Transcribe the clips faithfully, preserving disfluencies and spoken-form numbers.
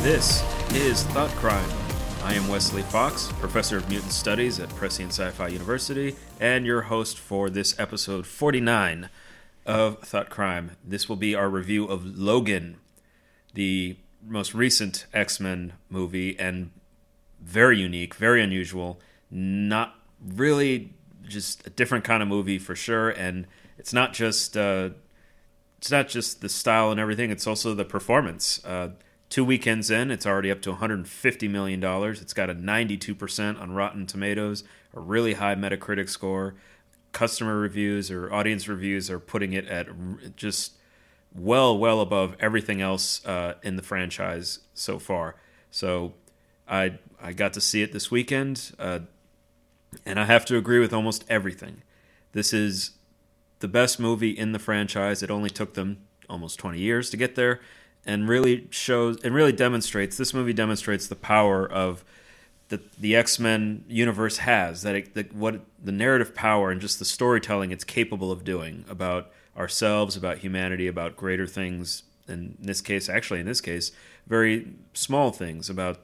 This is Thought Crime. I am Wesley Fox, Professor of Mutant Studies at Prescient Sci-Fi University, and your host for this episode forty-nine of Thought Crime. This will be our review of Logan, the most recent X-Men movie, and very unique, very unusual, not really just a different kind of movie for sure, and it's not just uh, it's not just the style and everything, it's also the performance. Uh, two weekends in, it's already up to one hundred fifty million dollars. It's got a ninety-two percent on Rotten Tomatoes, a really high Metacritic score. Customer reviews or audience reviews are putting it at just well, well above everything else uh, in the franchise so far. So I I got to see it this weekend, uh, and I have to agree with almost everything. This is the best movie in the franchise. It only took them almost twenty years to get there, and really shows and really demonstrates. This movie demonstrates the power of the the X-Men universe has, that it, the, what the narrative power and just the storytelling it's capable of doing about ourselves, about humanity, about greater things. And in this case, actually, in this case, very small things about,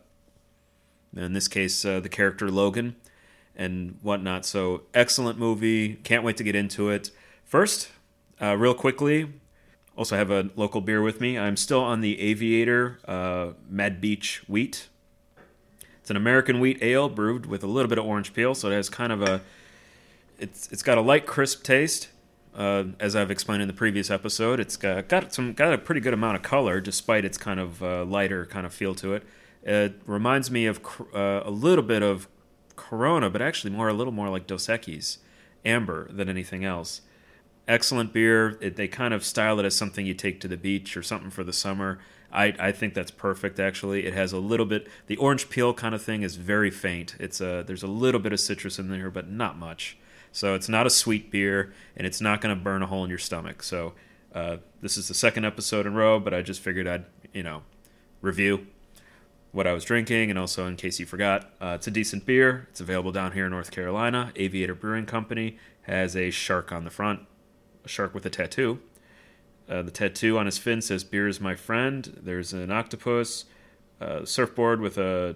in this case, uh, the character Logan and whatnot. So, excellent movie. Can't wait to get into it. First, uh, real quickly, also have a local beer with me. I'm still on the Aviator uh, Mad Beach Wheat. It's an American wheat ale brewed with a little bit of orange peel, so it has kind of a, it's it's got a light, crisp taste. Uh, as I've explained in the previous episode, it's got, got some got a pretty good amount of color, despite its kind of uh, lighter kind of feel to it. It reminds me of uh, a little bit of Corona, but actually more a little more like Dos Equis Amber than anything else. Excellent beer. It, they kind of style it as something you take to the beach or something for the summer. I, I think that's perfect, actually. It has a little bit, the orange peel kind of thing is very faint. It's a, there's a little bit of citrus in there, but not much. So it's not a sweet beer, and it's not going to burn a hole in your stomach. So uh, this is the second episode in a row, but I just figured I'd, you know, review what I was drinking, and also in case you forgot, uh, it's a decent beer. It's available down here in North Carolina. Aviator Brewing Company has a shark on the front, a shark with a tattoo. Uh, the tattoo on his fin says, "Beer is my friend." There's an octopus, a surfboard with a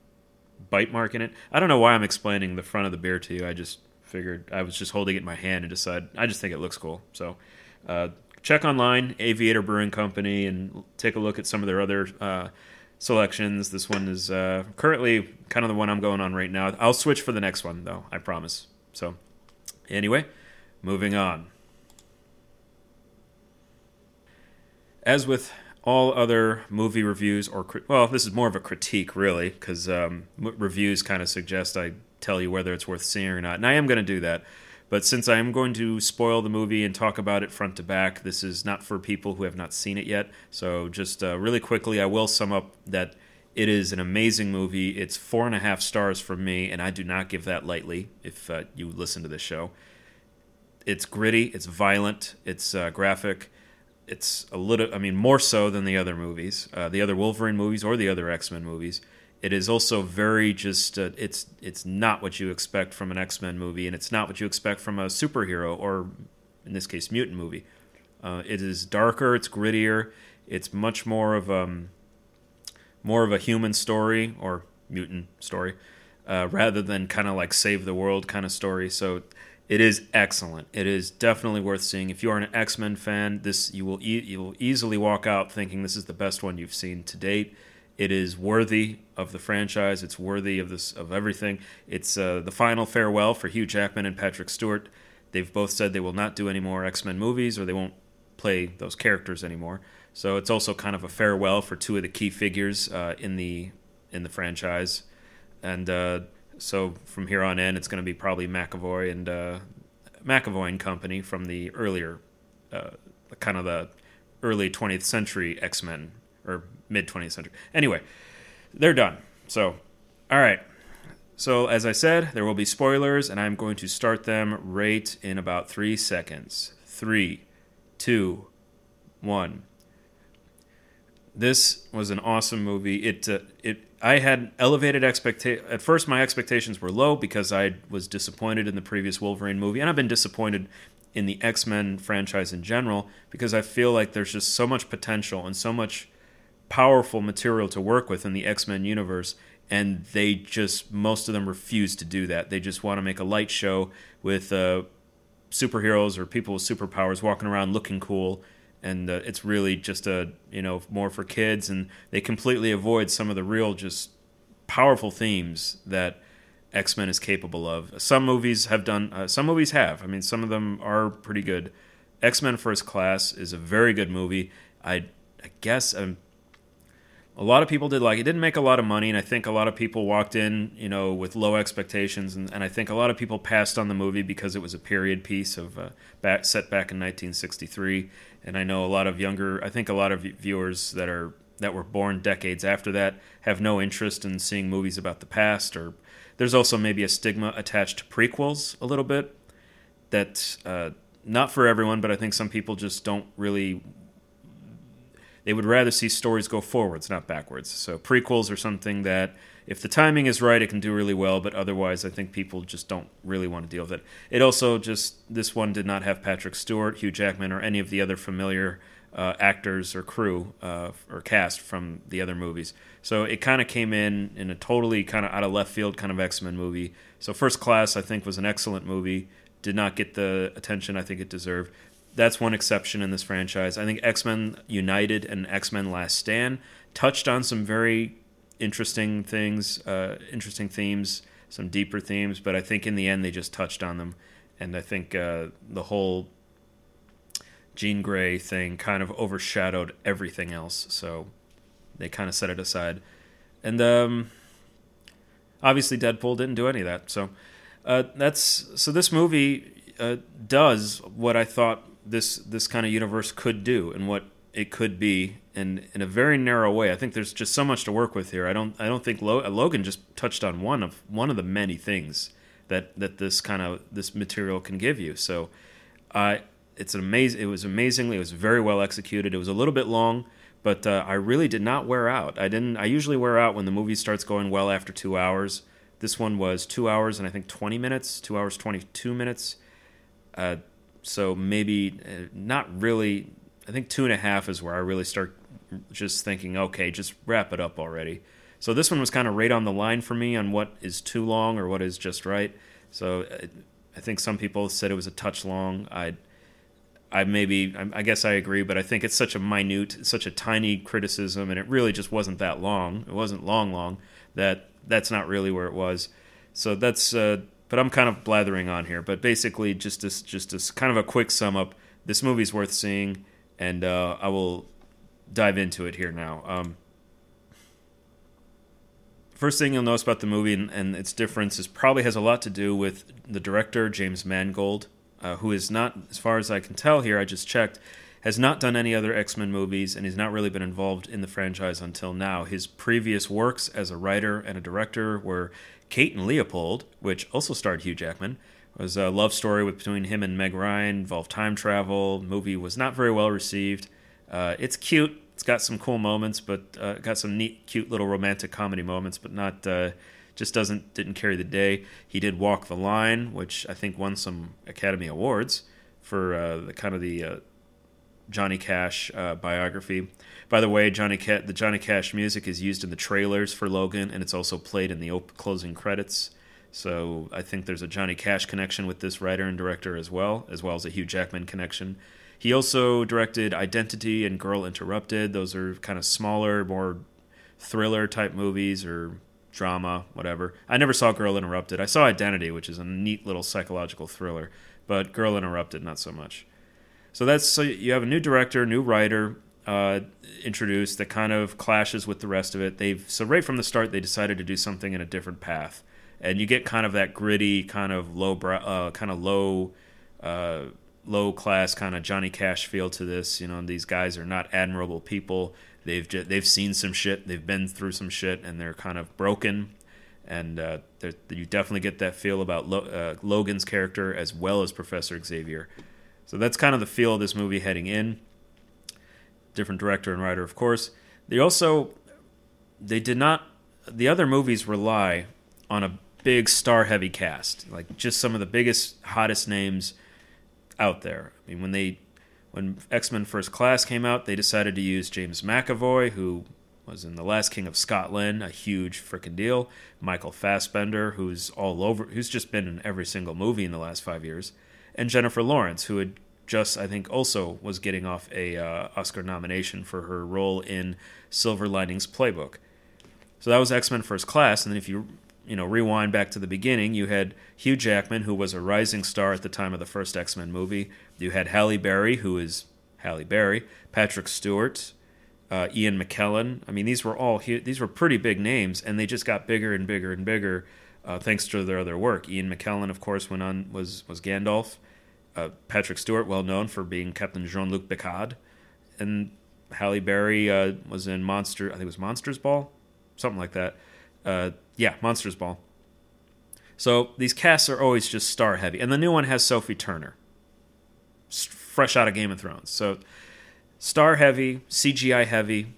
bite mark in it. I don't know why I'm explaining the front of the beer to you. I just figured I was just holding it in my hand and decided, I just think it looks cool. So uh, check online, Aviator Brewing Company, and take a look at some of their other uh, selections. This one is uh, currently kind of the one I'm going on right now. I'll switch for the next one, though, I promise. So anyway, moving on. As with all other movie reviews, or well, this is more of a critique, really, because um, reviews kind of suggest I tell you whether it's worth seeing or not, and I am going to do that. But since I am going to spoil the movie and talk about it front to back, this is not for people who have not seen it yet. So just uh, really quickly, I will sum up that it is an amazing movie. It's four and a half stars from me, and I do not give that lightly if uh, you listen to this show. It's gritty, it's violent, it's uh, graphic. It's a little, I mean, more so than the other movies, uh, the other Wolverine movies or the other X-Men movies. It is also very just, uh, it's it's not what you expect from an X-Men movie, and it's not what you expect from a superhero or, in this case, mutant movie. Uh, it is darker, it's grittier, it's much more of um more of a human story or mutant story, uh, rather than kind of like save the world kind of story. So it is excellent. It is definitely worth seeing. If you are an X-Men fan, this you will e- you will easily walk out thinking this is the best one you've seen to date. It is worthy of the franchise. It's worthy of this of everything. It's uh, the final farewell for Hugh Jackman and Patrick Stewart. They've both said they will not do any more X-Men movies, or they won't play those characters anymore. So it's also kind of a farewell for two of the key figures uh, in the in the franchise, and. Uh, So from here on in, it's going to be probably McAvoy and uh, McAvoy and Company from the earlier, uh, kind of the early twentieth century X-Men, or mid-twentieth century. Anyway, they're done. So, all right. So as I said, there will be spoilers, and I'm going to start them right in about three seconds. Three, two, one. This was an awesome movie. It uh, it I had elevated expectations. At first, my expectations were low because I was disappointed in the previous Wolverine movie, and I've been disappointed in the X-Men franchise in general because I feel like there's just so much potential and so much powerful material to work with in the X-Men universe, and they just, most of them refuse to do that. They just want to make a light show with uh, superheroes or people with superpowers walking around looking cool, and uh, it's really just a, you know, more for kids, and they completely avoid some of the real just powerful themes that X-Men is capable of. Some movies have done, uh, some movies have. I mean, some of them are pretty good. X-Men First Class is a very good movie. I, I guess um, a lot of people did like it. It didn't make a lot of money, and I think a lot of people walked in, you know, with low expectations, and, and I think a lot of people passed on the movie because it was a period piece of uh, back, set back in nineteen sixty-three. And I know a lot of younger, I think a lot of viewers that are that were born decades after that have no interest in seeing movies about the past. Or there's also maybe a stigma attached to prequels a little bit that uh, not for everyone, but I think some people just don't really. They would rather see stories go forwards, not backwards. So prequels are something that, if the timing is right, it can do really well, but otherwise I think people just don't really want to deal with it. It also just, this one did not have Patrick Stewart, Hugh Jackman, or any of the other familiar uh, actors or crew uh, or cast from the other movies. So it kind of came in in a totally kind of out of left field kind of X-Men movie. So First Class, I think, was an excellent movie. Did not get the attention I think it deserved. That's one exception in this franchise. I think X-Men United and X-Men Last Stand touched on some very interesting things, uh, interesting themes, some deeper themes, but I think in the end they just touched on them. And I think uh, the whole Jean Grey thing kind of overshadowed everything else, so they kind of set it aside. And um, obviously Deadpool didn't do any of that. So uh, that's so this movie uh, does what I thought this this kind of universe could do and what it could be, and in a very narrow way. I think there's just so much to work with here. I don't I don't think Lo- Logan just touched on one of one of the many things that, that this kind of this material can give you. So uh, it's an amazing. It was amazingly. It was very well executed. It was a little bit long, but uh, I really did not wear out. I didn't. I usually wear out when the movie starts going well after two hours. This one was two hours and I think twenty minutes. Two hours twenty-two minutes. Uh, so maybe uh, not really. I think two and a half is where I really start just thinking, okay, just wrap it up already. So this one was kind of right on the line for me on what is too long or what is just right. So I, I think some people said it was a touch long. I, I maybe, I, I guess I agree, but I think it's such a minute, such a tiny criticism, and it really just wasn't that long. It wasn't long, long, that that's not really where it was. So that's, uh, but I'm kind of blathering on here. But basically, just this, just this kind of a quick sum up. This movie's worth seeing, and uh, I will dive into it here now. Um, first thing you'll notice about the movie and, and its difference is probably has a lot to do with the director, James Mangold, uh, who is not, as far as I can tell here, I just checked, has not done any other X-Men movies, and he's not really been involved in the franchise until now. His previous works as a writer and a director were Kate and Leopold, which also starred Hugh Jackman. It was a love story with, between him and Meg Ryan, involved time travel. The movie was not very well received. Uh, it's cute. It's got some cool moments, but uh, got some neat, cute little romantic comedy moments, but not uh, just doesn't didn't carry the day. He did Walk the Line, which I think won some Academy Awards for uh, the kind of the uh, Johnny Cash uh, biography. By the way, Johnny Ca- the Johnny Cash music is used in the trailers for Logan, and it's also played in the op- closing credits. So I think there's a Johnny Cash connection with this writer and director as well, as well as a Hugh Jackman connection. He also directed Identity and Girl Interrupted. Those are kind of smaller, more thriller-type movies or drama, whatever. I never saw Girl Interrupted. I saw Identity, which is a neat little psychological thriller, but Girl Interrupted, not so much. So that's so you have a new director, new writer uh, introduced that kind of clashes with the rest of it. They've so right from the start they decided to do something in a different path, and you get kind of that gritty, kind of low, uh, kind of low. Uh, low class kind of Johnny Cash feel to this. You know, these guys are not admirable people. They've just, they've seen some shit. They've been through some shit, and they're kind of broken. And uh, you definitely get that feel about Lo- uh, Logan's character as well as Professor Xavier. So that's kind of the feel of this movie heading in. Different director and writer, of course. They also they did not. The other movies rely on a big star-heavy cast, like just some of the biggest, hottest names out there. I mean, when they when X-Men First Class came out, they decided to use James McAvoy, who was in The Last King of Scotland, a huge frickin' deal. Michael Fassbender, who's all over, who's just been in every single movie in the last five years. And Jennifer Lawrence, who had just, I think, also was getting off a uh, Oscar nomination for her role in Silver Linings Playbook. So that was X-Men First Class, and then if you you know rewind back to the beginning, you had Hugh Jackman, who was a rising star at the time of the first X-Men movie. You had Halle Berry, who is Halle Berry, Patrick Stewart, uh, Ian McKellen. I mean, these were all these were pretty big names, and they just got bigger and bigger and bigger uh, thanks to their other work. Ian McKellen, of course, went on was was Gandalf. Uh, Patrick Stewart, well known for being Captain Jean-Luc Picard, and Halle Berry uh, was in Monster. I think it was Monsters Ball, something like that. Uh, yeah, Monsters Ball. So these casts are always just star heavy, and the new one has Sophie Turner, fresh out of Game of Thrones. So star heavy, C G I heavy,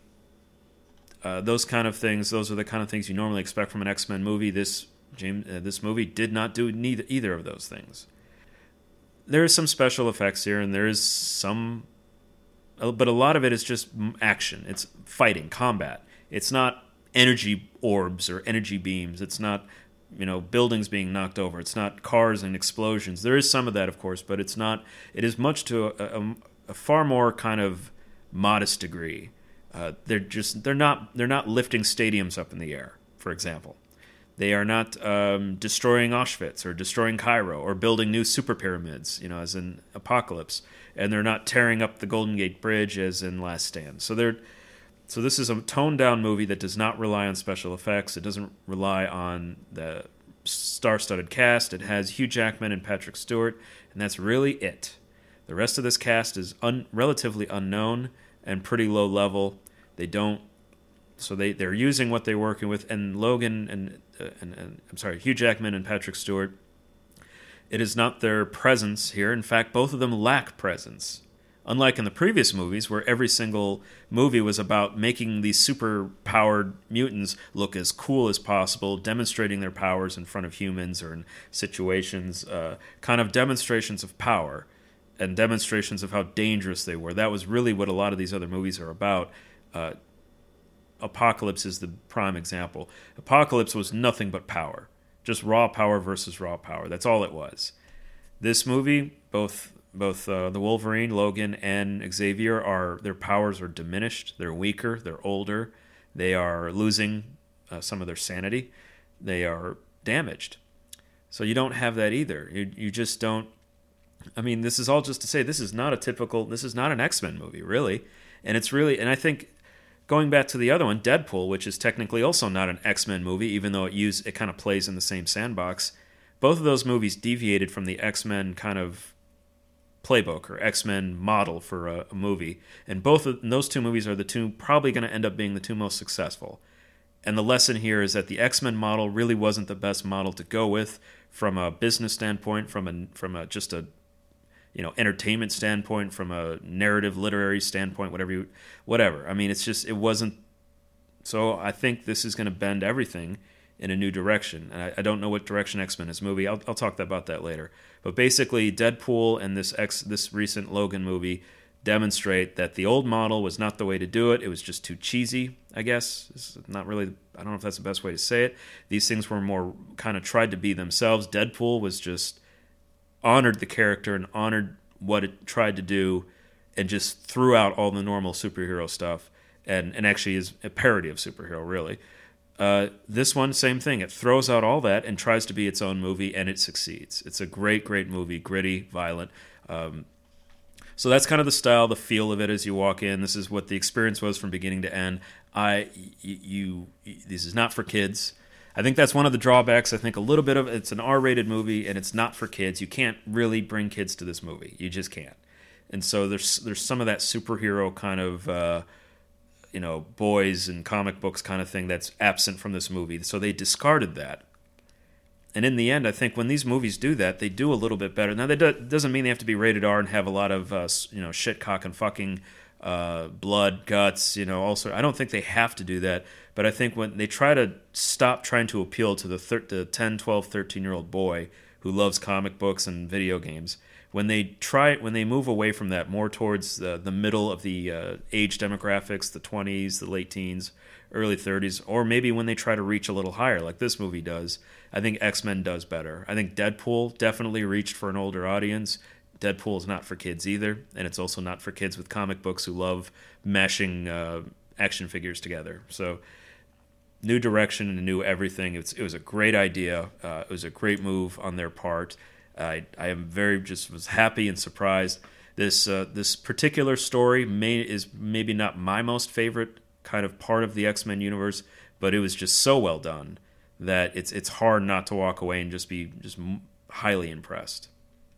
uh, those kind of things. Those are the kind of things you normally expect from an X-Men movie. This James, uh, this movie did not do neither either of those things. There is some special effects here, and there is some, but a lot of it is just action. It's fighting, combat. It's not energy orbs or energy beams. It's not, you know, buildings being knocked over. It's not cars and explosions. There is some of that, of course, but it's not. It is much to a, a, a far more kind of modest degree. Uh, they're just they're not they're not lifting stadiums up in the air, for example. They are not um, destroying Auschwitz or destroying Cairo or building new super pyramids, you know, as in Apocalypse. And they're not tearing up the Golden Gate Bridge as in Last Stand. So they're so this is a toned-down movie that does not rely on special effects. It doesn't rely on the star-studded cast. It has Hugh Jackman and Patrick Stewart, and that's really it. The rest of this cast is un- relatively unknown and pretty low level. They don't So they, they're using what they're working with, and Logan and, uh, and and I'm sorry, Hugh Jackman and Patrick Stewart. It is not their presence here. In fact, both of them lack presence. Unlike in the previous movies, where every single movie was about making these super-powered mutants look as cool as possible, demonstrating their powers in front of humans or in situations, uh, kind of demonstrations of power and demonstrations of how dangerous they were. That was really what a lot of these other movies are about. Uh, Apocalypse is the prime example. Apocalypse was nothing but power. Just raw power versus raw power. That's all it was. This movie, both both uh, the Wolverine, Logan, and Xavier, are their powers are diminished. They're weaker. They're older. They are losing uh, some of their sanity. They are damaged. So you don't have that either. You you just don't. I mean, this is all just to say this is not a typical. This is not an X-Men movie, really. And it's really, and I think. Going back to the other one, Deadpool, which is technically also not an X-Men movie, even though it use it kind of plays in the same sandbox, both of those movies deviated from the X-Men kind of playbook or X-Men model for a, a movie, and both of and those two movies are the two probably going to end up being the two most successful. And the lesson here is that the X-Men model really wasn't the best model to go with from a business standpoint, from a from a just a you know, entertainment standpoint, from a narrative, literary standpoint, whatever you, whatever. I mean, it's just, it wasn't, so I think this is going to bend everything in a new direction. And I, I don't know what direction X-Men is movie. I'll, I'll talk about that later. But basically, Deadpool and this X, this recent Logan movie demonstrate that the old model was not the way to do it. It was just too cheesy, I guess. It's not really, I don't know if that's the best way to say it. These things were more kind of tried to be themselves. Deadpool was just honored the character and honored what it tried to do and just threw out all the normal superhero stuff and, and actually is a parody of superhero, really. Uh, this one, same thing. It throws out all that and tries to be its own movie, and it succeeds. It's a great, great movie, gritty, violent. Um, so that's kind of the style, the feel of it as you walk in. This is what the experience was from beginning to end. I, you, you this is not for kids. I think that's one of the drawbacks. I think a little bit of it's an R-rated movie and it's not for kids. You can't really bring kids to this movie. You just can't. And so there's there's some of that superhero kind of uh, you know boys and comic books kind of thing that's absent from this movie. So they discarded that. And in the end, I think when these movies do that, they do a little bit better. Now that do, doesn't mean they have to be rated R and have a lot of uh, you know shit, cock, and fucking uh, blood, guts. You know, also I don't think they have to do that. But I think when they try to stop trying to appeal to the, thir- the ten, twelve, thirteen-year-old boy who loves comic books and video games, when they try when they move away from that more towards the, the middle of the uh, age demographics, the twenties, the late teens, early thirties, or maybe when they try to reach a little higher, like this movie does, I think X-Men does better. I think Deadpool definitely reached for an older audience. Deadpool is not for kids either, and it's also not for kids with comic books who love mashing uh, action figures together. So, new direction and new everything. It's, it was a great idea. Uh, it was a great move on their part. I I am very just was happy and surprised. This uh, this particular story may is maybe not my most favorite kind of part of the X-Men universe, but it was just so well done that it's it's hard not to walk away and just be just highly impressed.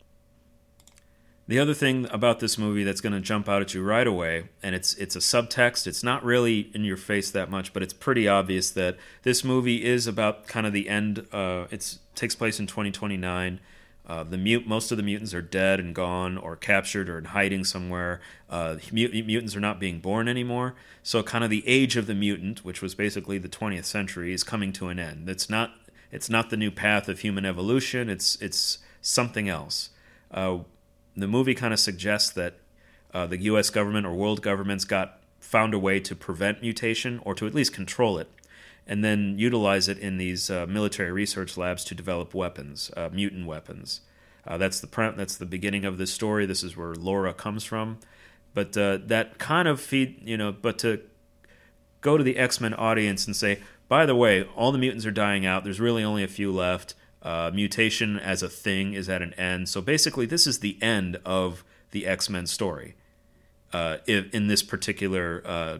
The other thing about this movie that's going to jump out at you right away, and it's it's a subtext, it's not really in your face that much, but it's pretty obvious that this movie is about kind of the end. Uh, it takes place in twenty twenty-nine. Uh, the mut- most of the mutants are dead and gone, or captured, or in hiding somewhere. Uh, mut- mutants are not being born anymore. So, kind of the age of the mutant, which was basically the twentieth century, is coming to an end. It's not. It's not the new path of human evolution. It's it's something else. Uh, the movie kind of suggests that uh, the U S government or world governments got found a way to prevent mutation, or to at least control it, and then utilize it in these uh, military research labs to develop weapons, uh, mutant weapons. Uh, that's the pre- that's the beginning of this story. This is where Laura comes from. But uh, that kind of feed, you know, but to go to the X-Men audience and say, by the way, all the mutants are dying out. There's really only a few left. Uh, mutation as a thing is at an end. So basically, this is the end of the X-Men story uh, in, in this particular uh,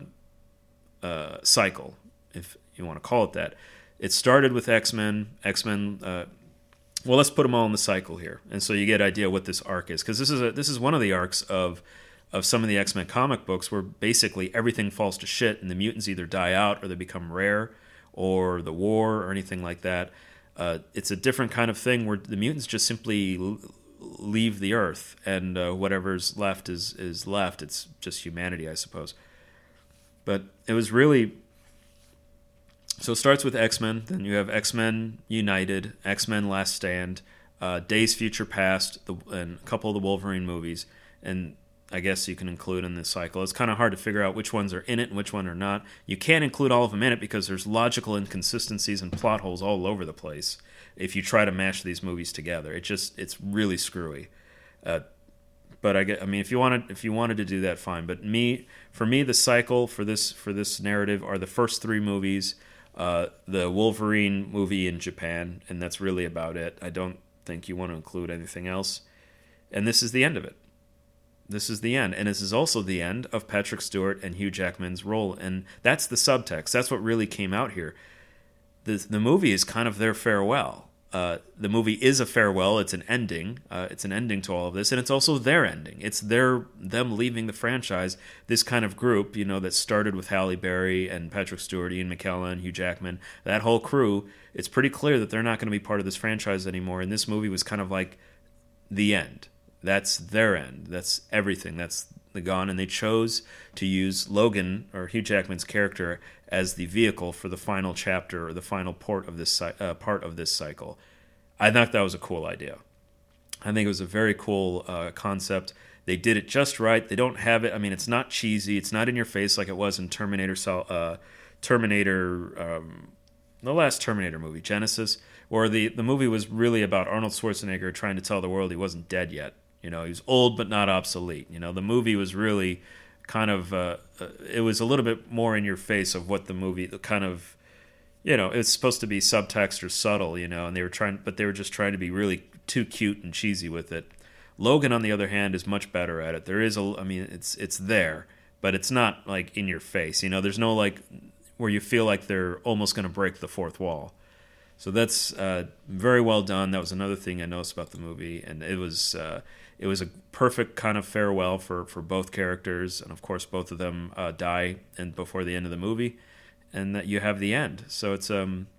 uh, cycle, if you want to call it that. It started with X-Men. X-Men. Uh, well, let's put them all in the cycle here, and so you get an idea what this arc is, because this is a, this is one of the arcs of of some of the X-Men comic books where basically everything falls to shit, and the mutants either die out or they become rare, or the war or anything like that. Uh, it's a different kind of thing where the mutants just simply l- leave the Earth, and uh, whatever's left is is left. It's just humanity, I suppose. But it was really. So it starts with X-Men, then you have X-Men United, X-Men Last Stand, uh, Days Future Past, the, and a couple of the Wolverine movies, and I guess you can include in this cycle. It's kind of hard to figure out which ones are in it and which one are not. You can't include all of them in it because there's logical inconsistencies and plot holes all over the place if you try to mash these movies together. It just it's really screwy. Uh, but I get, I mean, if you wanted if you wanted to do that, fine. But me, for me, the cycle for this for this narrative are the first three movies. Uh, the Wolverine movie in Japan, and that's really about it. I don't think you want to include anything else. And this is the end of it. This is the end. And this is also the end of Patrick Stewart and Hugh Jackman's role. And that's the subtext. That's what really came out here. The, the movie is kind of their farewell. Uh, the movie is a farewell. It's an ending. Uh, it's an ending to all of this, and it's also their ending. It's their them leaving the franchise. This kind of group, you know, that started with Halle Berry and Patrick Stewart, Ian McKellen, Hugh Jackman, that whole crew. It's pretty clear that they're not going to be part of this franchise anymore. And this movie was kind of like the end. That's their end. That's everything. That's the gone. And they chose to use Logan, or Hugh Jackman's character, as the vehicle for the final chapter or the final part of this uh, part of this cycle. I thought that was a cool idea. I think it was a very cool uh, concept. They did it just right. They don't have it. I mean, it's not cheesy. It's not in your face like it was in Terminator. Uh, Terminator, um, the last Terminator movie, Genesis, where the the movie was really about Arnold Schwarzenegger trying to tell the world he wasn't dead yet. You know, he was old but not obsolete. You know, the movie was really kind of uh, uh, it was a little bit more in your face of what the movie the kind of, you know, it's supposed to be subtext or subtle, you know, and they were trying, but they were just trying to be really too cute and cheesy with it. Logan, on the other hand, is much better at it. There is a, I mean, it's it's there, but it's not like in your face. You know, there's no like where you feel like they're almost going to break the fourth wall. So that's uh, very well done. That was another thing I noticed about the movie, and it was uh, it was a perfect kind of farewell for, for both characters, and of course both of them uh, die and before the end of the movie, and that you have the end. So it's um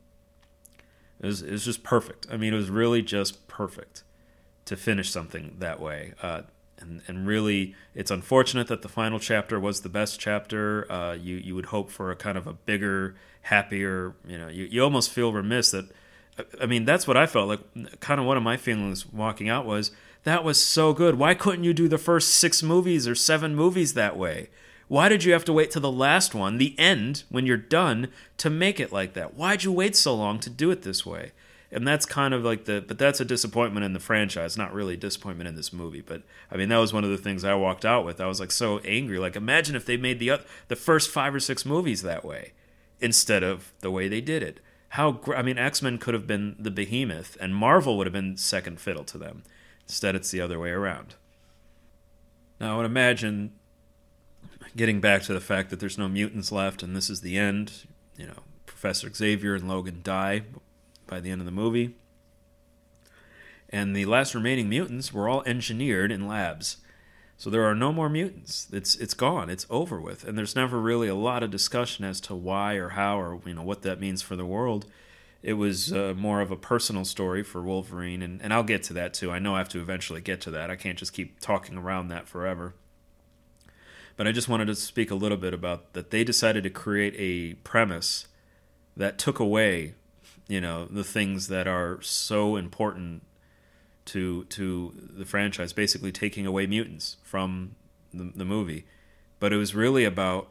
it was it was just perfect. I mean, it was really just perfect to finish something that way. Uh, and and really, it's unfortunate that the final chapter was the best chapter. Uh, you you would hope for a kind of a bigger, happier. You know, you you almost feel remiss that. I mean, that's what I felt like. Kind of one of my feelings walking out was That was so good. Why couldn't you do the first six movies or seven movies that way? Why did you have to wait till the last one, the end, when you're done, to make it like that? Why'd you wait so long to do it this way? And that's kind of like the, but that's a disappointment in the franchise, not really a disappointment in this movie. But I mean, that was one of the things I walked out with. I was like so angry. Like, imagine if they made the other, the first five or six movies that way instead of the way they did it. How gr- I mean, X-Men could have been the behemoth, and Marvel would have been second fiddle to them. Instead, it's the other way around. Now, I would imagine, getting back to the fact that there's no mutants left, and this is the end. You know, Professor Xavier and Logan die by the end of the movie. And the last remaining mutants were all engineered in labs. So there are no more mutants. It's it's gone. It's over with. And there's never really a lot of discussion as to why or how or you know what that means for the world. It was uh, more of a personal story for Wolverine, and, and I'll get to that too. I know I have to eventually get to that. I can't just keep talking around that forever. But I just wanted to speak a little bit about that they decided to create a premise that took away you know, the things that are so important to to the franchise, basically taking away mutants from the, the movie. But it was really about,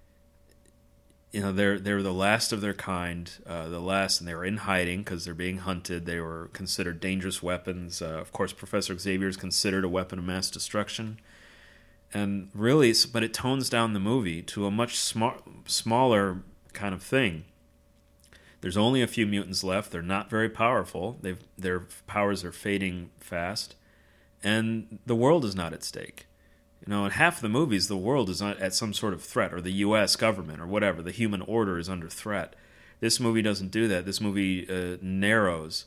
you know, they're they're the last of their kind, uh, the last, and they were in hiding because they're being hunted. They were considered dangerous weapons. Uh, of course, Professor Xavier is considered a weapon of mass destruction. And really, but it tones down the movie to a much sma- smaller kind of thing. There's only a few mutants left. They're not very powerful. They've, their powers are fading fast. And the world is not at stake. You know, in half the movies, the world is at some sort of threat, or the U S government, or whatever. The human order is under threat. This movie doesn't do that. This movie uh, narrows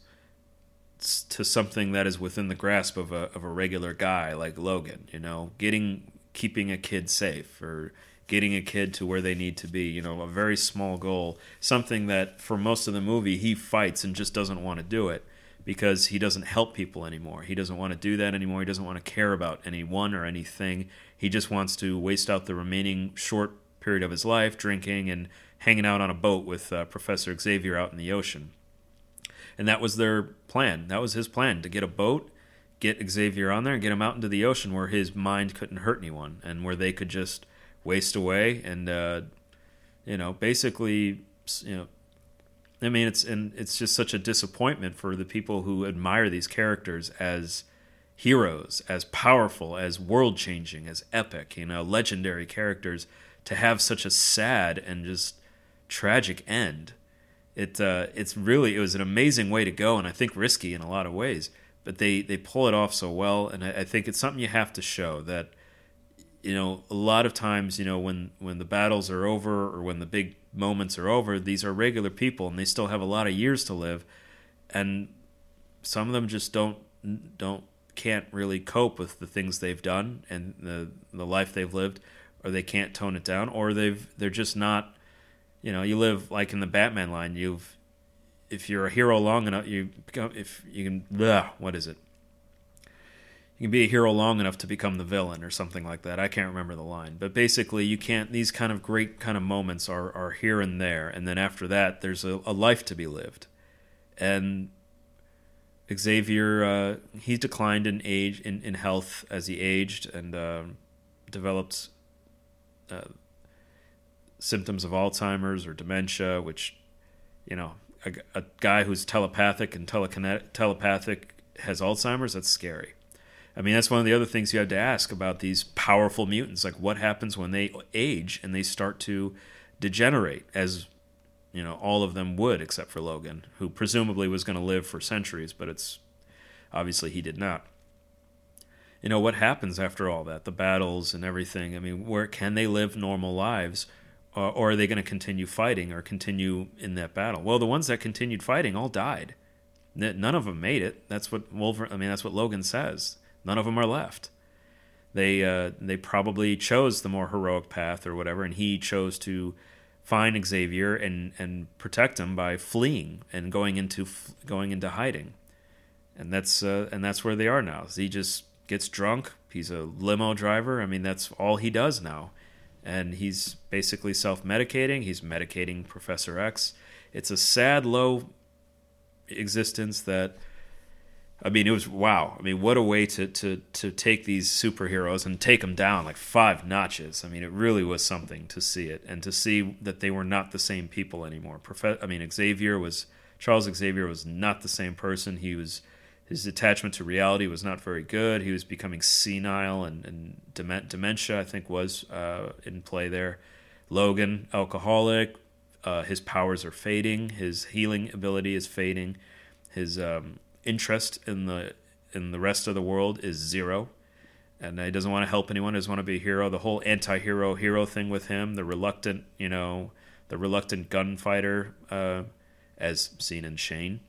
to something that is within the grasp of a of a regular guy like Logan. You know, getting keeping a kid safe, or getting a kid to where they need to be, you know, a very small goal, something that for most of the movie he fights and just doesn't want to do it because he doesn't help people anymore. He doesn't want to do that anymore. He doesn't want to care about anyone or anything. He just wants to waste out the remaining short period of his life drinking and hanging out on a boat with uh, Professor Xavier out in the ocean. And that was their plan. That was his plan, to get a boat, get Xavier on there, and get him out into the ocean where his mind couldn't hurt anyone and where they could just waste away and uh, you know basically you know I mean it's and it's just such a disappointment for the people who admire these characters as heroes, as powerful, as world-changing, as epic, you know, legendary characters, to have such a sad and just tragic end. It uh, it's really it was an amazing way to go, and I think risky in a lot of ways, but they they pull it off so well, and I, I think it's something you have to show that. You know, a lot of times, you know, when, when the battles are over or when the big moments are over, these are regular people and they still have a lot of years to live, and some of them just don't don't can't really cope with the things they've done and the the life they've lived, or they can't tone it down, or they've they're just not. You know, you live like in the Batman line. You've if you're a hero long enough, you become if you can. Blah, what is it? You can be a hero long enough to become the villain or something like that. I can't remember the line. But basically, you can't. These kind of great kind of moments are, are here and there. And then after that, there's a, a life to be lived. And Xavier, uh, he declined in age, in, in health as he aged and uh, developed uh, symptoms of Alzheimer's or dementia, which, you know, a, a guy who's telepathic and telekinetic, telepathic has Alzheimer's, that's scary. I mean, that's one of the other things you have to ask about these powerful mutants. Like, what happens when they age and they start to degenerate, as, you know, all of them would, except for Logan, who presumably was going to live for centuries, but it's obviously he did not. You know, what happens after all that? The battles and everything. I mean, where can they live normal lives? Or, or are they going to continue fighting or continue in that battle? Well, the ones that continued fighting all died. None of them made it. That's what Wolverine, I mean, that's what Logan says. None of them are left. They uh, they probably chose the more heroic path or whatever, and he chose to find Xavier and, and protect him by fleeing and going into going into hiding, and that's uh, and that's where they are now. He just gets drunk. He's a limo driver. I mean, that's all he does now, and he's basically self-medicating. He's medicating Professor X. It's a sad, low existence that. I mean, it was wow. I mean, what a way to, to, to take these superheroes and take them down like five notches. I mean, it really was something to see it and to see that they were not the same people anymore. Profe- I mean, Xavier was Charles Xavier was not the same person. He was his attachment to reality was not very good. He was becoming senile and, and dement- dementia, I think, was uh, in play there. Logan, alcoholic. Uh, his powers are fading. His healing ability is fading. His um, interest in the in the rest of the world is zero, and he doesn't want to help anyone. He doesn't want to be a hero. The whole anti-hero hero thing with him, the reluctant, you know, the reluctant gunfighter, uh, as seen in Shane.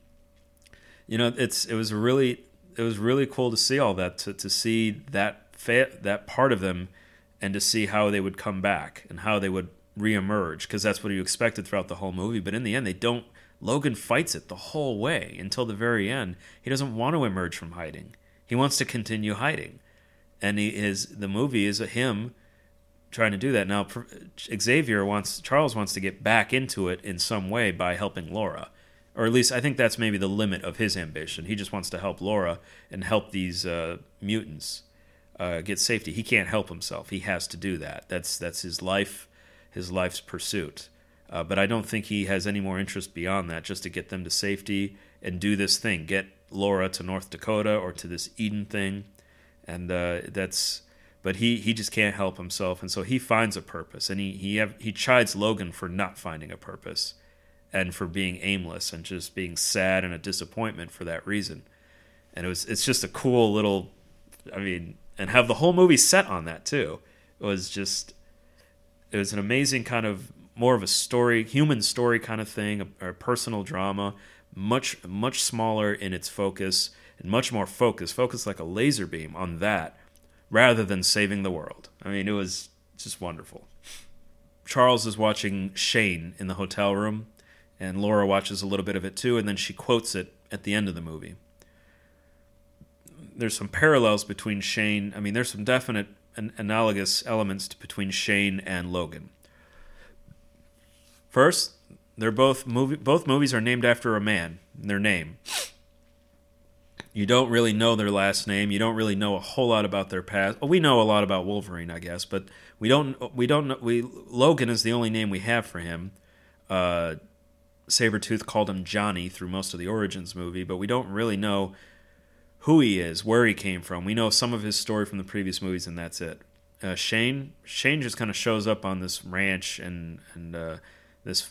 You know, it's it was really it was really cool to see all that, to to see that fa- that part of them, and to see how they would come back and how they would reemerge, because that's what you expected throughout the whole movie. But in the end, they don't. Logan fights it the whole way until the very end. He doesn't want to emerge from hiding. He wants to continue hiding. And he is the movie is him trying to do that. Now, Xavier wants, Charles wants to get back into it in some way by helping Laura. Or at least I think that's maybe the limit of his ambition. He just wants to help Laura and help these uh, mutants uh, get safety. He can't help himself. He has to do that. That's that's his life, his life's pursuit. Uh, but I don't think he has any more interest beyond that, just to get them to safety and do this thing, get Laura to North Dakota or to this Eden thing, and uh, that's. But he, he just can't help himself, and so he finds a purpose, and he he have, he chides Logan for not finding a purpose, and for being aimless and just being sad and a disappointment for that reason, and it was it's just a cool little, I mean, and have the whole movie set on that too. It was just, it was an amazing kind of. More of a story, human story kind of thing, a, a personal drama, much much smaller in its focus, and much more focused, focused like a laser beam on that, rather than saving the world. I mean, it was just wonderful. Charles is watching Shane in the hotel room, and Laura watches a little bit of it too, and then she quotes it at the end of the movie. There's some parallels between Shane, I mean, there's some definite an- analogous elements between Shane and Logan. First, they're both movie. Both movies are named after a man. Their name. You don't really know their last name. You don't really know a whole lot about their past. Well, we know a lot about Wolverine, I guess, but we don't. We don't. Know, we Logan is the only name we have for him. Uh, Sabretooth called him Johnny through most of the Origins movie, but we don't really know who he is, where he came from. We know some of his story from the previous movies, and that's it. Uh, Shane. Shane just kind of shows up on this ranch and and. Uh, this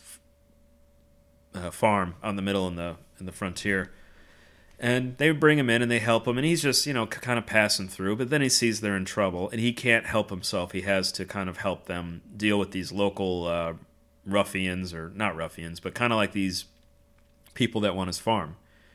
uh, farm on the middle in the in the frontier, and they bring him in and they help him, and he's just, you know, kind of passing through, but then he sees they're in trouble and he can't help himself. He has to kind of help them deal with these local uh, ruffians, or not ruffians, but kind of like these people that want his farm.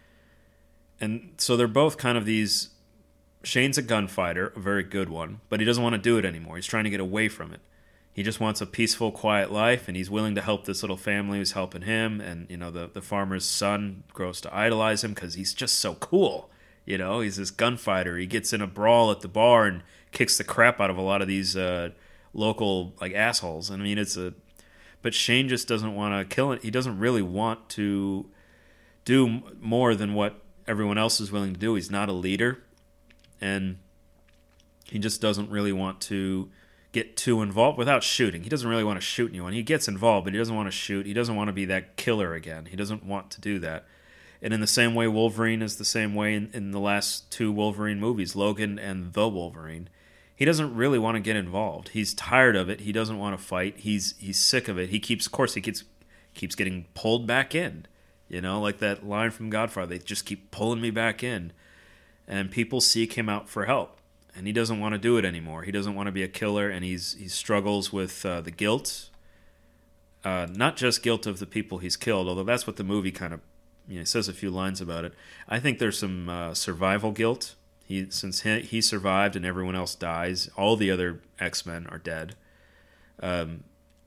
And so they're both kind of these. Shane's a gunfighter, a very good one, but he doesn't want to do it anymore. He's trying to get away from it. He just wants a peaceful, quiet life, and he's willing to help this little family who's helping him. And, you know, the, the farmer's son grows to idolize him because he's just so cool. You know, he's this gunfighter. He gets in a brawl at the bar and kicks the crap out of a lot of these uh, local, like, assholes. I mean, it's a... But Shane just doesn't want to kill it. He doesn't really want to do more than what everyone else is willing to do. He's not a leader, and he just doesn't really want to get too involved without shooting. He doesn't really want to shoot anyone. He gets involved, but he doesn't want to shoot. He doesn't want to be that killer again. He doesn't want to do that. And in the same way, Wolverine is the same way in, in the last two Wolverine movies, Logan and the Wolverine. He doesn't really want to get involved. He's tired of it. He doesn't want to fight. He's he's sick of it. He keeps, of course, he keeps keeps getting pulled back in. You know, like that line from Godfather. They just keep pulling me back in, and people seek him out for help. And he doesn't want to do it anymore. He doesn't want to be a killer, and he's he struggles with uh, the guilt, uh, not just guilt of the people he's killed, although that's what the movie kind of, you know, says a few lines about it. I think there's some uh, survival guilt. He since he, he survived and everyone else dies, all the other X-Men are dead. Um,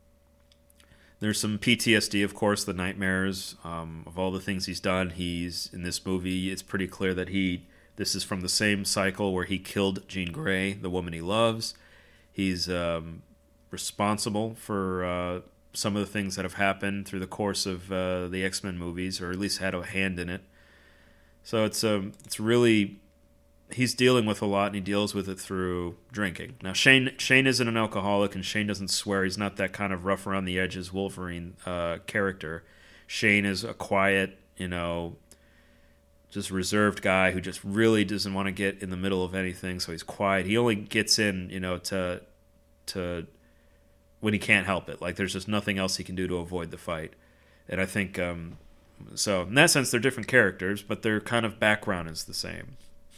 there's some P T S D, of course, the nightmares um, of all the things he's done. He's in this movie. It's pretty clear that he. This is from the same cycle where he killed Jean Grey, the woman he loves. He's um, responsible for uh, some of the things that have happened through the course of uh, the X-Men movies, or at least had a hand in it. So it's um it's really he's dealing with a lot, and he deals with it through drinking. Now Shane Shane isn't an alcoholic, and Shane doesn't swear. He's not that kind of rough around the edges Wolverine uh, character. Shane is a quiet, you know, just reserved guy who just really doesn't want to get in the middle of anything. So he's quiet. He only gets in, you know, to to when he can't help it. Like there's just nothing else he can do to avoid the fight. And I think um, so. In that sense, they're different characters, but their kind of background is the same.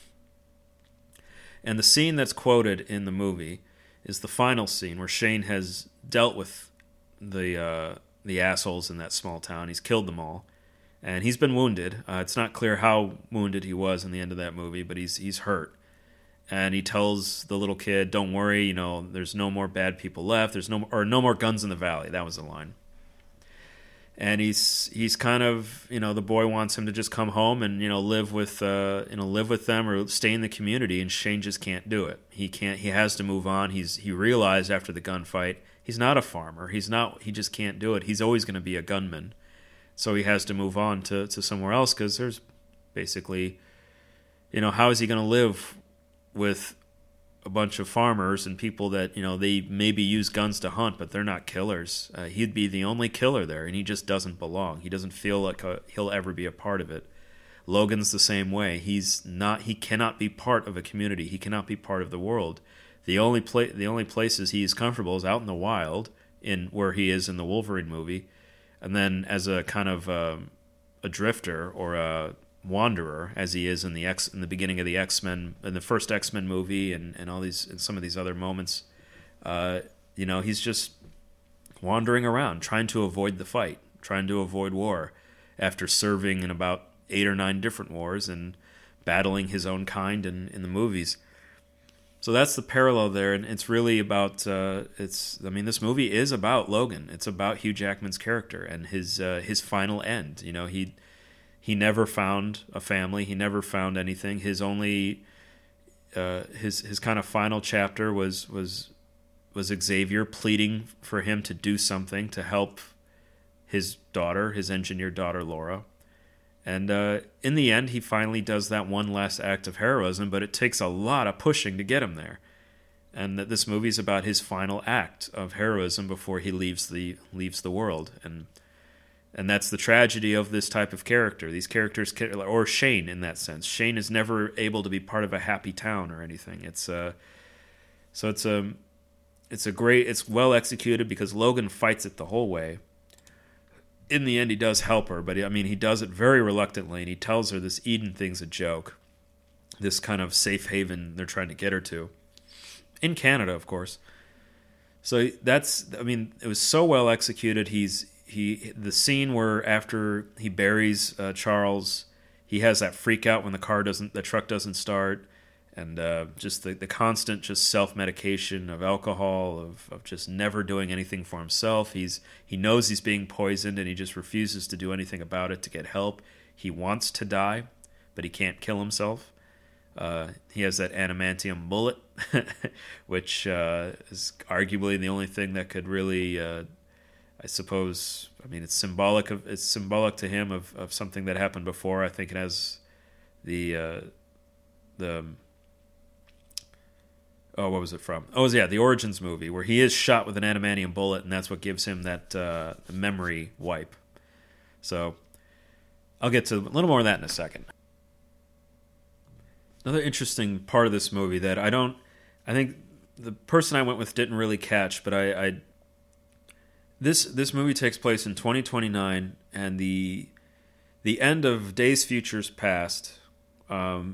And the scene that's quoted in the movie is the final scene where Shane has dealt with the uh, the assholes in that small town. He's killed them all, and he's been wounded. Uh, it's not clear how wounded he was in the end of that movie, but he's he's hurt. And he tells the little kid, "Don't worry, you know, there's no more bad people left. There's no or no more guns in the valley." That was the line. And he's he's kind of, you know, the boy wants him to just come home and, you know, live with uh, you know live with them or stay in the community, and Shane just can't do it. He can't. He has to move on. He's he realized after the gunfight he's not a farmer. He's not. He just can't do it. He's always going to be a gunman. So he has to move on to, to somewhere else because there's basically, you know, how is he going to live with a bunch of farmers and people that, you know, they maybe use guns to hunt, but they're not killers. Uh, he'd be the only killer there, and he just doesn't belong. He doesn't feel like a, he'll ever be a part of it. Logan's the same way. He's not. He cannot be part of a community. He cannot be part of the world. The only pla- the only places he's comfortable is out in the wild, in where he is in the Wolverine movie, and then as a kind of um, a drifter or a wanderer, as he is in the X in the beginning of the X-Men, in the first X-Men movie, and, and all these and some of these other moments. Uh, you know, he's just wandering around, trying to avoid the fight, trying to avoid war, after serving in about eight or nine different wars and battling his own kind in, in the movies. So that's the parallel there, and it's really about. Uh, it's. I mean, this movie is about Logan. It's about Hugh Jackman's character and his uh, his final end. You know, he. He never found a family. He never found anything. His only, uh, his his kind of final chapter was was was Xavier pleading for him to do something to help his daughter, his engineer daughter Laura, and uh, in the end, he finally does that one last act of heroism. But it takes a lot of pushing to get him there, and that this movie is about his final act of heroism before he leaves the leaves the world. And. And that's the tragedy of this type of character. These characters, or Shane in that sense. Shane is never able to be part of a happy town or anything. It's uh, so it's a, it's a great, it's well executed because Logan fights it the whole way. In the end, he does help her, but I mean, he does it very reluctantly, and he tells her this Eden thing's a joke, this kind of safe haven they're trying to get her to, in Canada, of course. So that's, I mean, it was so well executed. He's He the scene where after he buries uh, Charles, he has that freak out when the car doesn't, the truck doesn't start, and uh, just the, the constant just self medication of alcohol, of, of just never doing anything for himself. He's he knows he's being poisoned, and he just refuses to do anything about it to get help. He wants to die, but he can't kill himself. Uh, he has that adamantium bullet, which uh, is arguably the only thing that could really. Uh, I suppose, I mean, it's symbolic of it's symbolic to him of, of something that happened before. I think it has the uh, the oh, what was it from? Oh, yeah, the Origins movie where he is shot with an adamantium bullet, and that's what gives him that uh, memory wipe. So I'll get to a little more of that in a second. Another interesting part of this movie that I don't, I think the person I went with didn't really catch, but I. I This this movie takes place in twenty twenty-nine, and the the end of Days Futures Past. Um,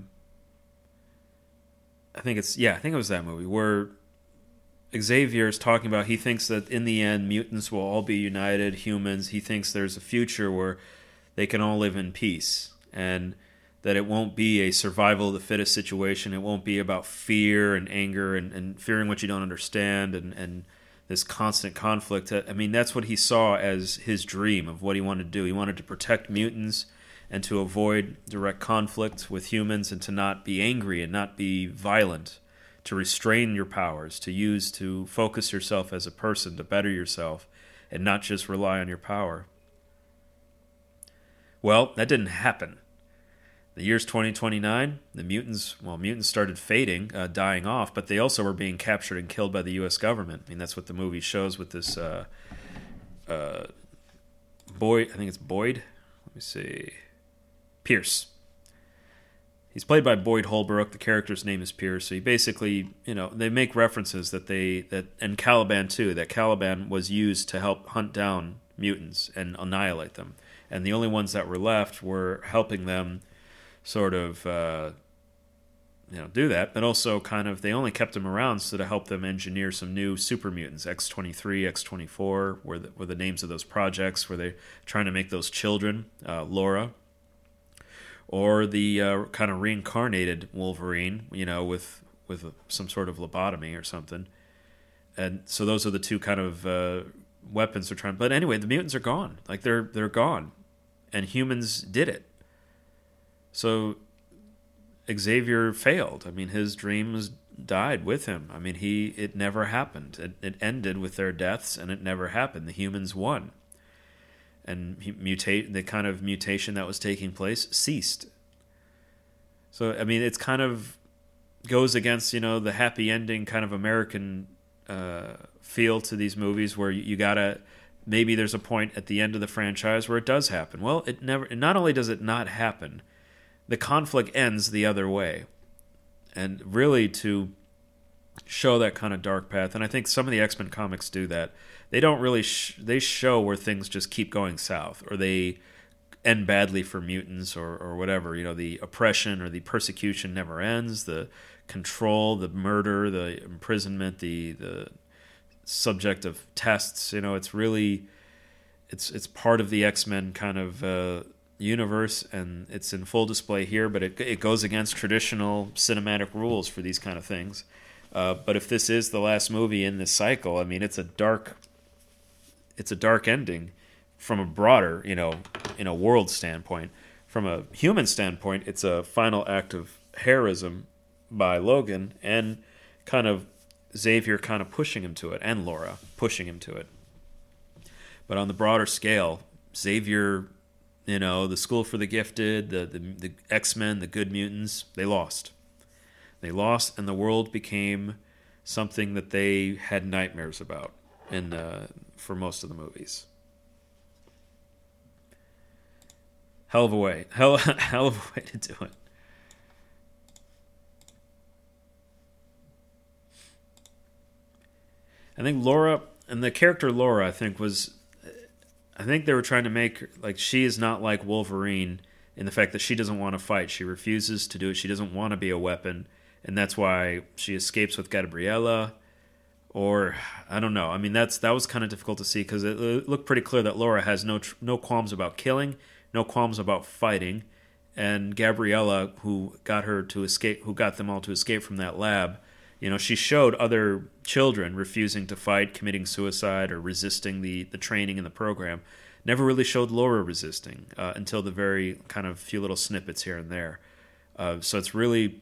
I think it's yeah, I think it was that movie where Xavier is talking about he thinks that in the end mutants will all be united, humans. He thinks there's a future where they can all live in peace, and that it won't be a survival of the fittest situation. It won't be about fear and anger and, and fearing what you don't understand and and. This constant conflict. I mean, that's what he saw as his dream of what he wanted to do. He wanted to protect mutants and to avoid direct conflict with humans and to not be angry and not be violent, to restrain your powers, to use, to focus yourself as a person, to better yourself, and not just rely on your power. Well, that didn't happen. The year's twenty twenty-nine. The mutants, well, mutants started fading, uh, dying off, but they also were being captured and killed by the U S government. I mean, that's what the movie shows with this uh, uh, Boyd. I think it's Boyd. Let me see. Pierce. He's played by Boyd Holbrook. The character's name is Pierce. So he basically, you know, they make references that they that and Caliban too. That Caliban was used to help hunt down mutants and annihilate them, and the only ones that were left were helping them, sort of, uh, you know, do that. But also, kind of, they only kept them around so to help them engineer some new super mutants. X twenty-three, X twenty-four were the, were the names of those projects where they're trying to make those children. Uh, Laura. Or the uh, kind of reincarnated Wolverine, you know, with with some sort of lobotomy or something. And so those are the two kind of uh, weapons they're trying. But anyway, the mutants are gone. Like they're they're gone, and humans did it. So Xavier failed. I mean, his dreams died with him. I mean, he it never happened. It, it ended with their deaths, and it never happened. The humans won. And mutate the kind of mutation that was taking place ceased. So I mean, it's kind of goes against, you know, the happy ending kind of American uh, feel to these movies, where you, you gotta maybe there's a point at the end of the franchise where it does happen. Well, it never. Not only does it not happen, the conflict ends the other way, and really to show that kind of dark path. And I think some of the X-Men comics do that. They don't really sh- they show where things just keep going south, or they end badly for mutants, or, or whatever. You know, the oppression or the persecution never ends. The control, the murder, the imprisonment, the the subject of tests. You know, it's really it's it's part of the X-Men kind of uh, universe, and it's in full display here. But it it goes against traditional cinematic rules for these kind of things. Uh, but if this is the last movie in this cycle, I mean, it's a dark. It's a dark ending from a broader, you know, in a world standpoint. From a human standpoint, it's a final act of heroism by Logan, and kind of Xavier kind of pushing him to it, and Laura pushing him to it. But on the broader scale, Xavier, you know, the School for the Gifted, the, the, the X-Men, the Good Mutants, they lost. They lost, and the world became something that they had nightmares about. In uh, for most of the movies. Hell of a way. Hell, hell of a way to do it. I think Laura, and the character Laura, I think was, I think they were trying to make, like, she is not like Wolverine in the fact that she doesn't want to fight. She refuses to do it. She doesn't want to be a weapon. And that's why she escapes with Gabriella. Or, I don't know. I mean, that's that was kind of difficult to see, because it looked pretty clear that Laura has no no qualms about killing, no qualms about fighting, and Gabriella, who got her to escape, who got them all to escape from that lab, you know, she showed other children refusing to fight, committing suicide, or resisting the, the training in the program. Never really showed Laura resisting uh, until the very kind of few little snippets here and there. Uh, so it's really,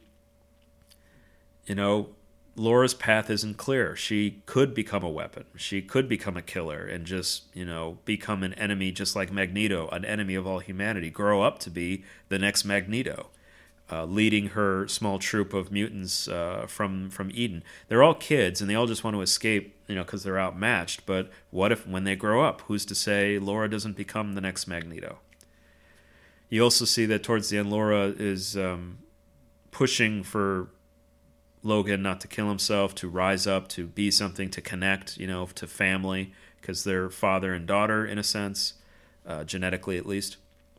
you know, Laura's path isn't clear. She could become a weapon. She could become a killer and just, you know, become an enemy, just like Magneto, an enemy of all humanity, grow up to be the next Magneto, uh, leading her small troop of mutants uh, from, from Eden. They're all kids, and they all just want to escape, you know, because they're outmatched. But what if, when they grow up, who's to say Laura doesn't become the next Magneto? You also see that towards the end, Laura is um, pushing for Logan not to kill himself, to rise up, to be something, to connect, you know, to family, because they're father and daughter in a sense, uh, genetically at least.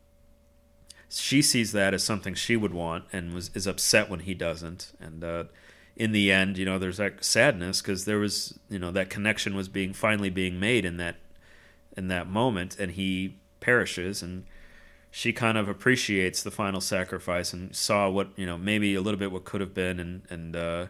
She sees that as something she would want, and was is upset when he doesn't. And uh, in the end, you know, there's that sadness, because there was, you know, that connection was being finally being made in that in that moment, and he perishes, and she kind of appreciates the final sacrifice and saw what, you know, maybe a little bit what could have been, and, and uh,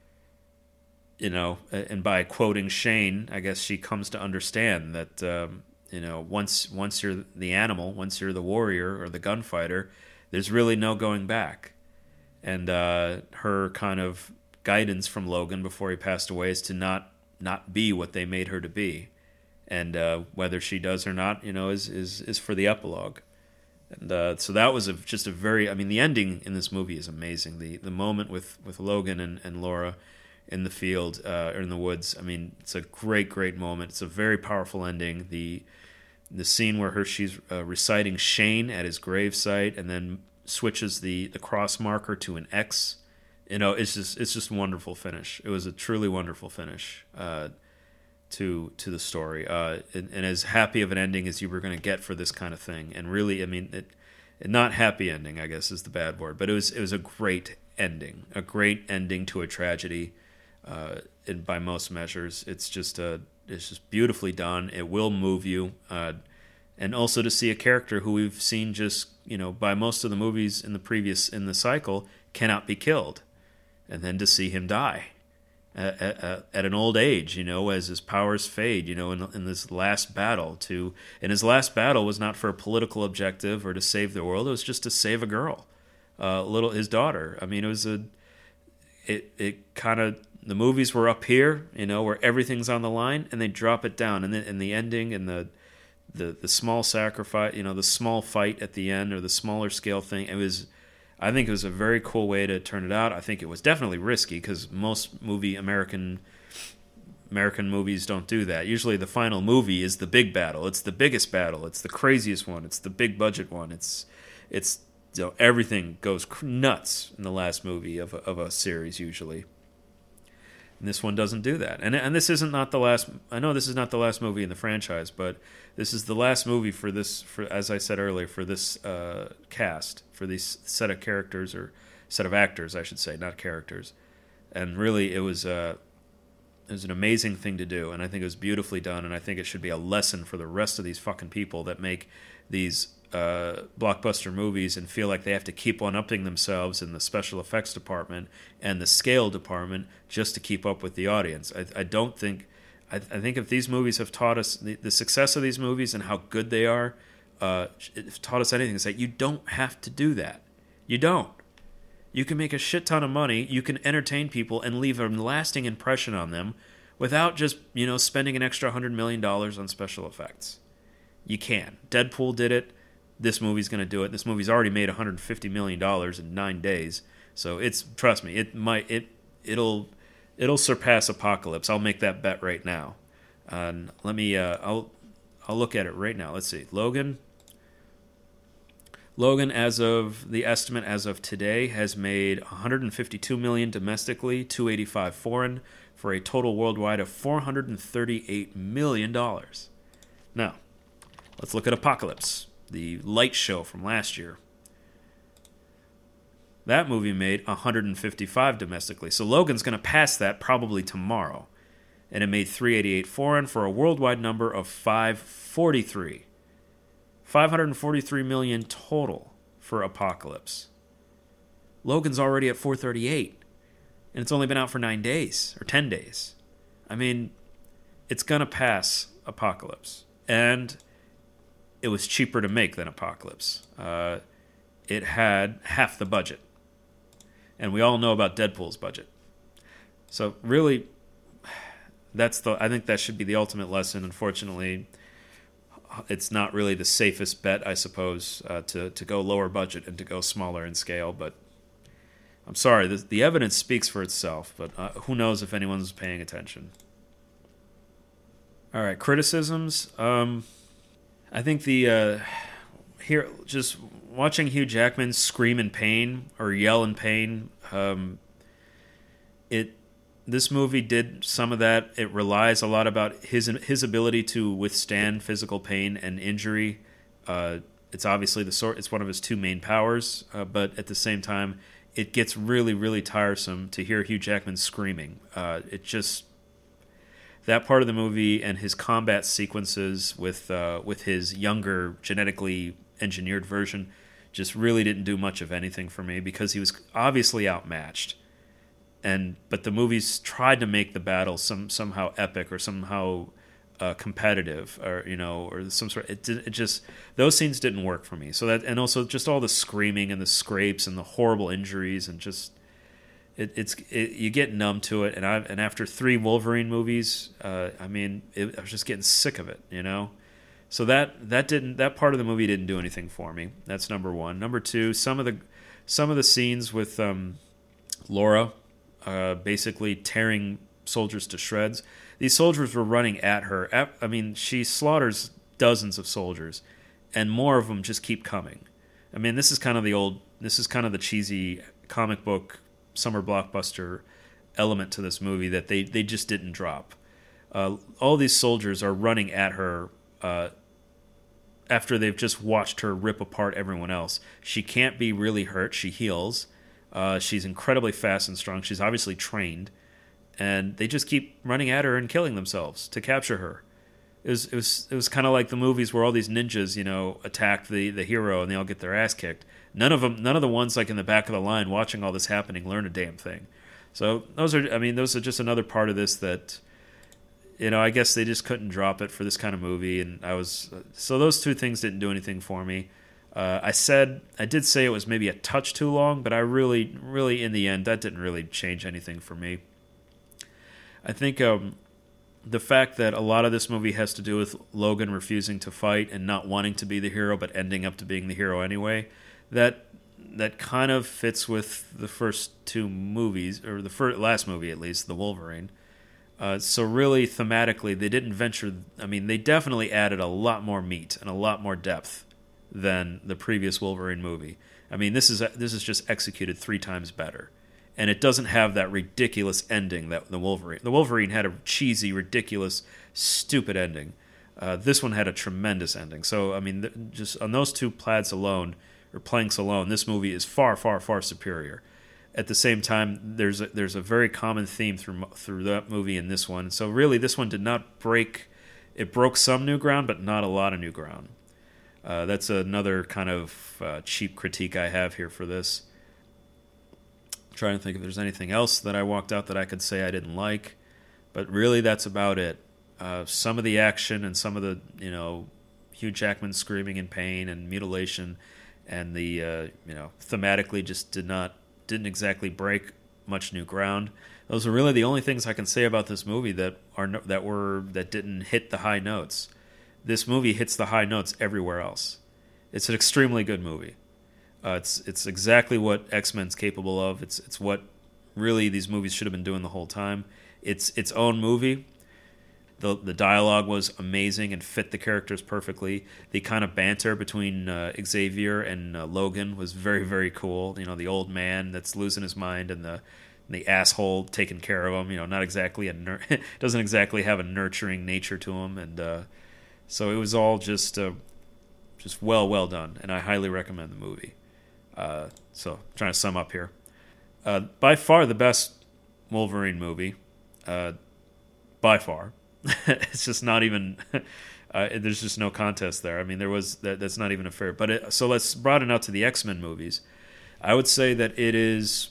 you know, and by quoting Shane, I guess she comes to understand that, um, you know, once once you're the animal, once you're the warrior or the gunfighter, there's really no going back. And uh, her kind of guidance from Logan before he passed away is to not not be what they made her to be. And uh, whether she does or not, you know, is, is, is for the epilogue. And uh, so that was a, just a very, I mean, the ending in this movie is amazing. The the moment with, with Logan and, and Laura in the field uh, or in the woods, I mean, it's a great, great moment. It's a very powerful ending. The the scene where her she's uh, reciting Shane at his gravesite and then switches the, the cross marker to an X. You know, it's just it's just a wonderful finish. It was a truly wonderful finish uh, to to the story, uh, and, and as happy of an ending as you were going to get for this kind of thing. And really, I mean, it, not happy ending, I guess, is the bad word, but it was it was a great ending, a great ending to a tragedy. Uh, and by most measures, it's just a it's just beautifully done. It will move you, uh, and also to see a character who we've seen just you know by most of the movies in the previous in the cycle cannot be killed. And then to see him die at, at, at an old age, you know, as his powers fade, you know, in, in this last battle. To and his last battle was not for a political objective or to save the world; it was just to save a girl, uh, little his daughter. I mean, it was a, it it kind of the movies were up here, you know, where everything's on the line, and they drop it down, and then in the ending and the, the the small sacrifice, you know, the small fight at the end or the smaller scale thing, it was. I think it was a very cool way to turn it out. I think it was definitely risky because most movie American American movies don't do that. Usually the final movie is the big battle. It's the biggest battle. It's the craziest one. It's the big budget one. It's it's you know, everything goes nuts in the last movie of a, of a series usually. And this one doesn't do that. And and this isn't not the last. I know this is not the last movie in the franchise, but this is the last movie for this. For as I said earlier, for this uh, cast, for this set of characters or set of actors, I should say, not characters. And really, it was uh, it was an amazing thing to do, and I think it was beautifully done. And I think it should be a lesson for the rest of these fucking people that make these uh, blockbuster movies and feel like they have to keep on upping themselves in the special effects department and the scale department just to keep up with the audience. I, I don't think, I, I think if these movies have taught us, the, the success of these movies and how good they are, uh, it's taught us anything, is that you don't have to do that. You don't. You can make a shit ton of money, you can entertain people and leave a lasting impression on them without just, you know, spending an extra one hundred million dollars on special effects. You can. Deadpool did it. This movie's going to do it. This movie's already made one hundred fifty million dollars in nine days. So it's, trust me, it might it it'll it'll surpass Apocalypse. I'll make that bet right now. And let me uh, I'll I'll look at it right now. Let's see. Logan Logan, as of the estimate as of today, has made one hundred fifty-two million dollars domestically, two hundred eighty-five foreign, for a total worldwide of four hundred thirty-eight million dollars. Now, let's look at Apocalypse, the light show from last year. That movie made one hundred fifty-five domestically, so Logan's going to pass that probably tomorrow. And it made three hundred eighty-eight foreign for a worldwide number of five hundred forty-three. five hundred forty-three million total for Apocalypse. Logan's already at four hundred thirty-eight, and it's only been out for nine days, or ten days. I mean, it's going to pass Apocalypse. And it was cheaper to make than Apocalypse. Uh, it had half the budget. And we all know about Deadpool's budget. So really, that's the. I think that should be the ultimate lesson. Unfortunately, it's not really the safest bet, I suppose, uh, to, to go lower budget and to go smaller in scale. But I'm sorry, the, the evidence speaks for itself. But uh, who knows if anyone's paying attention. All right, criticisms. Um, I think the uh, here just watching Hugh Jackman scream in pain or yell in pain. Um, it this movie did some of that. It relies a lot about his his ability to withstand physical pain and injury. Uh, it's obviously the sort. It's one of his two main powers. Uh, but at the same time, it gets really really tiresome to hear Hugh Jackman screaming. Uh, it just. That part of the movie and his combat sequences with uh, with his younger genetically engineered version just really didn't do much of anything for me because he was obviously outmatched. And but the movies tried to make the battle some somehow epic or somehow uh, competitive or you know or some sort. It did, it just those scenes didn't work for me. So that and also just all the screaming and the scrapes and the horrible injuries and just. It, it's it, you get numb to it, and I and after three Wolverine movies, uh, I mean, it, I was just getting sick of it, you know. So that that didn't that part of the movie didn't do anything for me. That's number one. Number two, some of the some of the scenes with um, Laura uh, basically tearing soldiers to shreds. These soldiers were running at her. I mean, she slaughters dozens of soldiers, and more of them just keep coming. I mean, this is kind of the old, this is kind of the cheesy comic book summer blockbuster element to this movie that they, they just didn't drop. Uh, all these soldiers are running at her uh, after they've just watched her rip apart everyone else. She can't be really hurt. She heals. Uh, she's incredibly fast and strong. She's obviously trained. And they just keep running at her and killing themselves to capture her. It was it was it was kind of like the movies where all these ninjas, you know, attack the, the hero and they all get their ass kicked. None of them, none of the ones like in the back of the line watching all this happening learn a damn thing. So those are, I mean, those are just another part of this that, you know, I guess they just couldn't drop it for this kind of movie. And I was so those two things didn't do anything for me. Uh, I said I did say it was maybe a touch too long, but I really, really in the end that didn't really change anything for me. I think um, the fact that a lot of this movie has to do with Logan refusing to fight and not wanting to be the hero but ending up to being the hero anyway, that that kind of fits with the first two movies, or the first, last movie at least, the Wolverine. Uh, so really, thematically, they didn't venture... I mean, they definitely added a lot more meat and a lot more depth than the previous Wolverine movie. I mean, this is this is just executed three times better. And it doesn't have that ridiculous ending that the Wolverine... The Wolverine had a cheesy, ridiculous, stupid ending. Uh, this one had a tremendous ending. So, I mean, th- just on those two plaids alone, or planks alone, this movie is far, far, far superior. At the same time, there's a, there's a very common theme through through that movie and this one. So really, this one did not break... It broke some new ground, but not a lot of new ground. Uh, that's another kind of uh, cheap critique I have here for this. Trying to think if there's anything else that I walked out that I could say I didn't like, but really that's about it. Uh, some of the action and some of the, you know, Hugh Jackman screaming in pain and mutilation, and the uh, you know thematically just did not didn't exactly break much new ground. Those are really the only things I can say about this movie that are that were that didn't hit the high notes. This movie hits the high notes everywhere else. It's an extremely good movie. Uh, it's it's exactly what X-Men's capable of. It's it's what really these movies should have been doing the whole time. It's its own movie. The the dialogue was amazing and fit the characters perfectly. The kind of banter between uh, Xavier and uh, Logan was very, very cool. You know, the old man that's losing his mind and the the asshole taking care of him. You know, not exactly a nur- doesn't exactly have a nurturing nature to him, and uh, so it was all just uh, just well well done. And I highly recommend the movie. Uh, so, trying to sum up here. Uh, by far the best Wolverine movie. Uh, by far. It's just not even... Uh, there's just no contest there. I mean, there was... That, that's not even a fair... But it, so let's broaden out to the X-Men movies. I would say that it is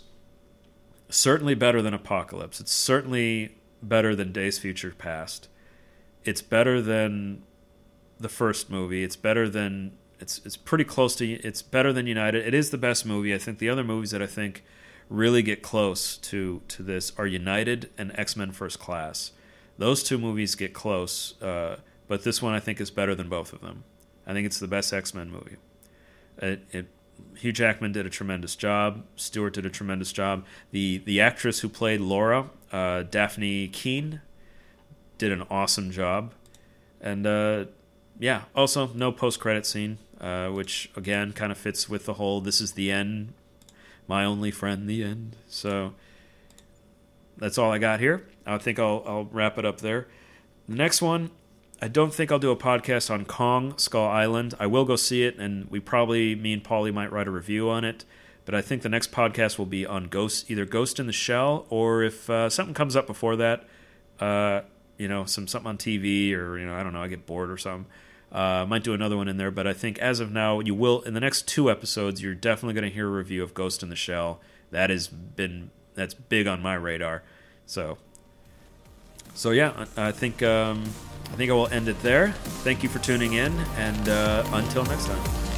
certainly better than Apocalypse. It's certainly better than Days Future Past. It's better than the first movie. It's better than... It's it's pretty close to... It's better than United. It is the best movie. I think the other movies that I think really get close to, to this are United and X-Men First Class. Those two movies get close, uh, but this one I think is better than both of them. I think it's the best X-Men movie. It, it, Hugh Jackman did a tremendous job. Stewart did a tremendous job. The the actress who played Laura, uh, Daphne Keane, did an awesome job. And uh, yeah, also no post-credit scene. Uh, which, again, kind of fits with the whole, this is the end, my only friend, the end. So that's all I got here. I think I'll, I'll wrap it up there. The next one, I don't think I'll do a podcast on Kong, Skull Island. I will go see it, and we probably, me and Paulie might write a review on it. But I think the next podcast will be on Ghost, either Ghost in the Shell, or if uh, something comes up before that, uh, you know, some something on T V, or, you know, I don't know, I get bored or something. I uh, might do another one in there, but I think as of now, you will, in the next two episodes, you're definitely going to hear a review of Ghost in the Shell. That has been, that's big on my radar. So, so yeah, I think, um, I think I will end it there. Thank you for tuning in, and uh, until next time.